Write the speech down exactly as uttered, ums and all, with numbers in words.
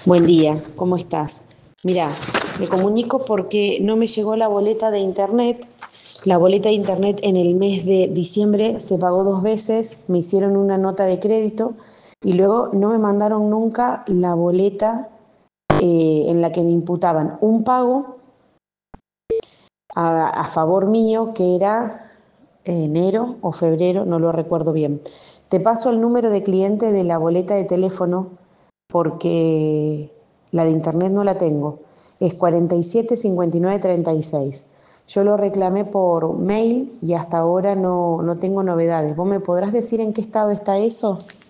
Buen día, ¿cómo estás? Mira, me comunico porque no me llegó la boleta de internet. La boleta de internet en el mes de diciembre se pagó dos veces, me hicieron una nota de crédito y luego no me mandaron nunca la boleta eh, en la que me imputaban un pago a, a favor mío que era enero o febrero, no lo recuerdo bien. Te paso el número de cliente de la boleta de teléfono porque la de internet no la tengo. Es cuarenta y siete cincuenta y nueve treinta y seis. Yo lo reclamé por mail y hasta ahora no, no tengo novedades. ¿Vos me podrás decir en qué estado está eso?